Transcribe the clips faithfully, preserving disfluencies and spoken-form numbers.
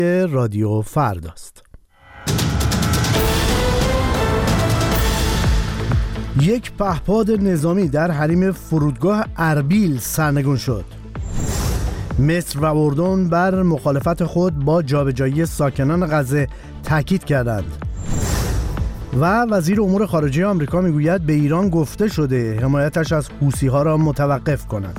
رادیو فرداست. یک پهپاد نظامی در حریم فرودگاه اربیل سرنگون شد. مصر و اردن بر مخالفت خود با جابجایی ساکنان غزه تاکید کردند. و وزیر امور خارجه آمریکا میگوید به ایران گفته شده حمایتش از حوثی‌ها را متوقف کند.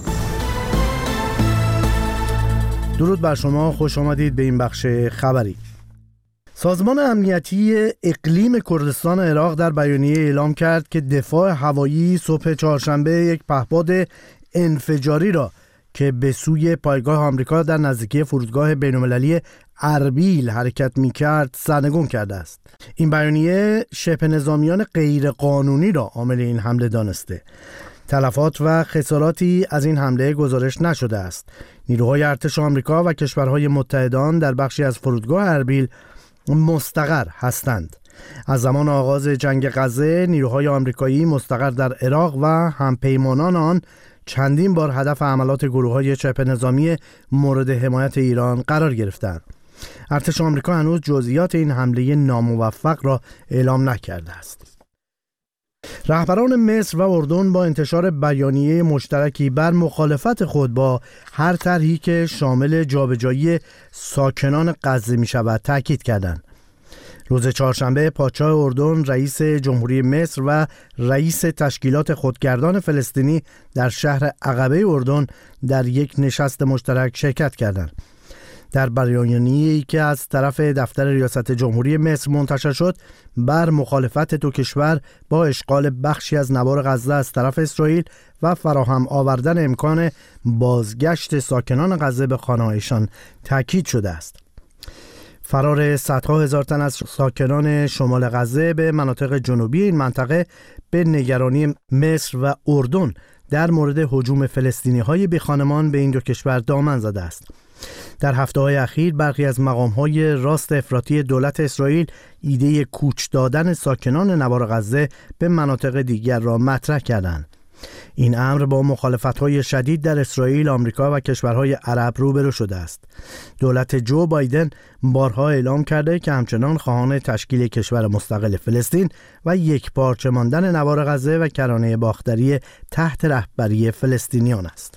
درود بر شما، خوش آمدید به این بخش خبری. سازمان امنیتی اقلیم کردستان عراق در بیانیه اعلام کرد که دفاع هوایی صبح چهارشنبه یک پهپاد انفجاری را که به سوی پایگاه آمریکا در نزدیکی فرودگاه بین‌المللی اربیل حرکت می‌کرد سرنگون کرده است. این بیانیه شبه نظامیان غیرقانونی را عامل این حمله دانسته. تلفات و خساراتی از این حمله گزارش نشده است. نیروهای ارتش آمریکا و کشورهای متحدان در بخشی از فرودگاه اربیل مستقر هستند. از زمان آغاز جنگ غزه نیروهای آمریکایی مستقر در عراق و همپیمانان آن چندین بار هدف حملات گروه‌های شبه نظامی مورد حمایت ایران قرار گرفتند. ارتش آمریکا هنوز جزئیات این حمله ناموفق را اعلام نکرده است. رهبران مصر و اردن با انتشار بیانیه مشترکی بر مخالفت خود با هر طرحی که شامل جابجایی ساکنان غزه می شود تاکید کردند. روز چهارشنبه پادشاه اردن، رئیس جمهوری مصر و رئیس تشکیلات خودگردان فلسطینی در شهر عقبه اردن در یک نشست مشترک شرکت کردند. در بیانیه‌ای که از طرف دفتر ریاست جمهوری مصر منتشر شد، بر مخالفت دو کشور با اشغال بخشی از نوار غزه از طرف اسرائیل و فراهم آوردن امکان بازگشت ساکنان غزه به خانه‌هایشان تاکید شده است. فرار صدها هزار تن از ساکنان شمال غزه به مناطق جنوبی این منطقه به نگرانی مصر و اردن در مورد هجوم فلسطینی‌های بی‌خانمان به این دو کشور دامن زده است. در هفته‌های اخیر برخی از مقام‌های راست افراطی دولت اسرائیل ایده کوچ دادن ساکنان نوار غزه به مناطق دیگر را مطرح کردند. این امر با مخالفت‌های شدید در اسرائیل، آمریکا و کشورهای عرب روبرو شده است. دولت جو بایدن بارها اعلام کرده که همچنان خواهان تشکیل کشور مستقل فلسطین و یکپارچه ماندن نوار غزه و کرانه باختری تحت رهبری فلسطینیان است.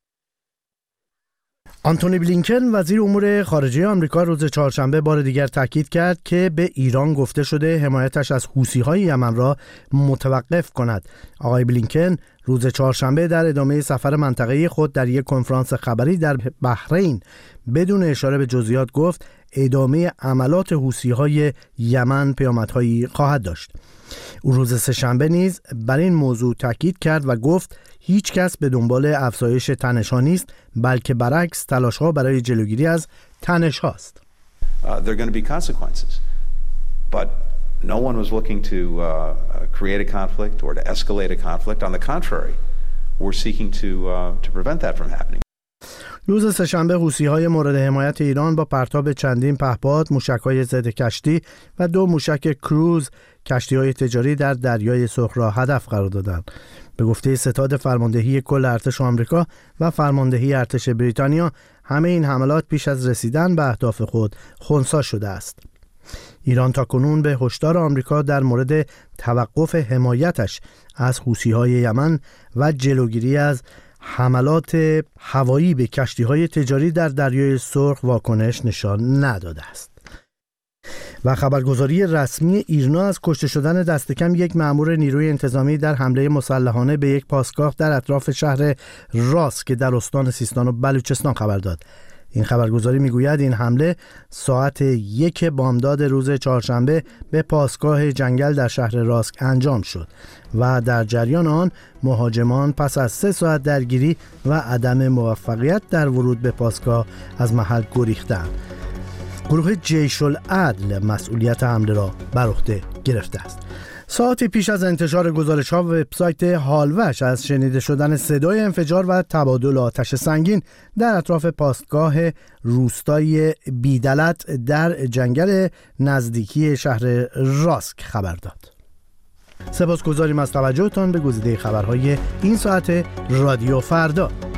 آنتونی بلینکن وزیر امور خارجه آمریکا روز چهارشنبه بار دیگر تاکید کرد که به ایران گفته شده حمایتش از حوثی‌های یمن را متوقف کند. آقای بلینکن روز چهارشنبه در ادامه سفر منطقه‌ای خود در یک کنفرانس خبری در بحرین بدون اشاره به جزئیات گفت ادامه عملات حوثی‌های یمن پیامدهایی خواهد داشت. او روز سه‌شنبه نیز بر این موضوع تاکید کرد و گفت هیچ کس به دنبال افزایش تنش‌ها نیست، بلکه برعکس تلاش‌ها برای جلوگیری از تنش‌ها است. Uh, there are going to be consequences. But no one was looking to uh, create a conflict or to escalate a conflict. On the contrary, we're seeking to uh, to prevent that from happening. روز سه‌شنبه حوثی‌های مورد حمایت ایران با پرتاب چندین پهپاد، موشک‌های ضد کشتی و دو موشک کروز کشتی‌های تجاری در دریای سرخ را هدف قرار دادند. به گفته ستاد فرماندهی کل ارتش آمریکا و فرماندهی ارتش بریتانیا، همه این حملات پیش از رسیدن به اهداف خود خنثی شده است. ایران تاکنون به هشدار آمریکا در مورد توقف حمایتش از حوثی‌های یمن و جلوگیری از حملات هوایی به کشتی‌های تجاری در دریای سرخ واکنش نشان نداده است. و خبرگزاری رسمی ایرنا از کشته شدن دست کم یک مأمور نیروی انتظامی در حمله مسلحانه به یک پاسگاه در اطراف شهر راسک که در استان سیستان و بلوچستان خبر داد. این خبرگزاری میگوید این حمله ساعت یک بامداد روز چهارشنبه به پاسگاه جنگل در شهر راسک انجام شد و در جریان آن مهاجمان پس از سه ساعت درگیری و عدم موفقیت در ورود به پاسگاه از محل گریختند. گروه جیش العدل مسئولیت حمله را بر عهده گرفته است. ساعتی پیش از انتشار گزارش‌ها وبسایت هالوش از شنیده شدن صدای انفجار و تبادل آتش سنگین در اطراف پاسگاه روستای بیدلت در جنگل نزدیکی شهر راسک خبر داد. سپاسگزاریم از توجهتان به گزیده خبرهای این ساعت رادیو فردا.